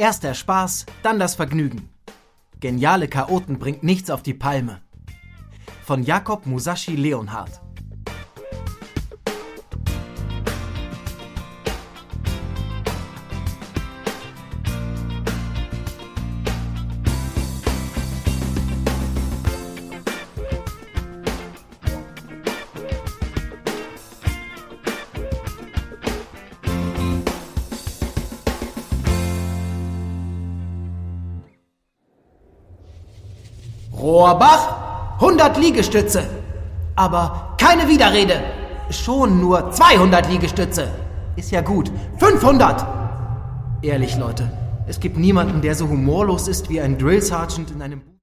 Erst der Spaß, dann das Vergnügen. Geniale Chaoten bringt nichts auf die Palme. Von Jakob Musashi Leonhardt. Rohrbach, 100 Liegestütze. Aber keine Widerrede. Schon nur 200 Liegestütze. Ist ja gut. 500. Ehrlich, Leute, es gibt niemanden, der so humorlos ist wie ein Drill Sergeant in einem